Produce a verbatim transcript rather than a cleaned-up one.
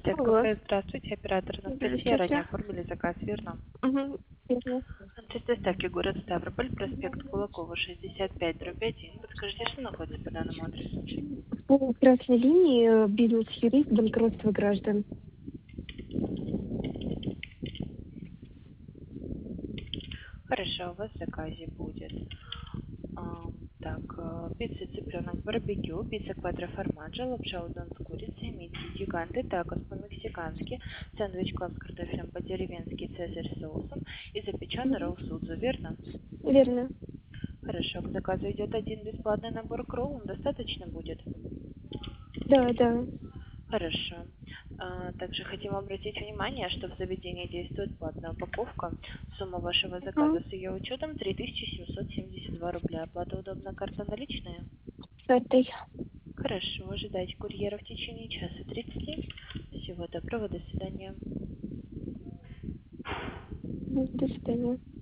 Комитет Алло. кафе. Здравствуйте, оператор Анастасия. Ранее Здравствуйте. оформили заказ, верно? Угу. Верно. Адрес доставки город Ставрополь, проспект Кулакова, шестьдесят пять, дробь один. Подскажите, что находится по данному адресу? По красной линии э, бизнес-юрист, банкротство граждан. Хорошо, у вас в заказе будет. А, так, э, пицца цыпленок барбекю, пицца квадроформаджо, лапша удон с курицей, мидии гиганты, такос по-мексикански, сэндвич клаб с картофелем по-деревенски, цезарь с соусом и запеченный Мгм. ролл судзу, верно? Верно. Хорошо, к заказу идет один бесплатный набор к роллам, достаточно будет? Да, да. Хорошо. А, также хотим обратить внимание, что в заведении действует платная упаковка. Сумма вашего Угу. заказа с ее учетом три тысячи семьсот семьдесят два рубля. Оплата удобна, карта наличная? С этой. Хорошо, ожидайте курьера в течение часа тридцати. Всего доброго, до свидания. Мгм. До свидания.